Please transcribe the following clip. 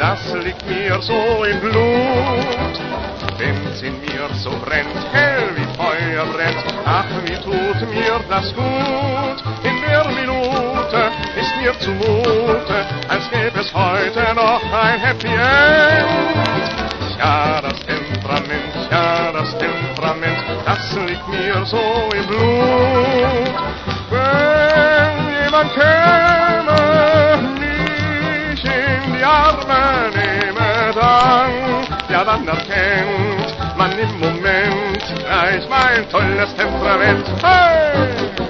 das liegt mir so im Blut. Wenn's in mir so brennt, hell wie Feuer brennt, ach, wie tut mir das gut. In der Minute ist mir zumute, als gäbe es heute noch ein Happy End. Ja, das Temperament, das liegt mir so im Blut. Wenn jemand käme, mich in die Arme nehme, dann erkennt man im Moment gleich mein tolles Temperament. Hey!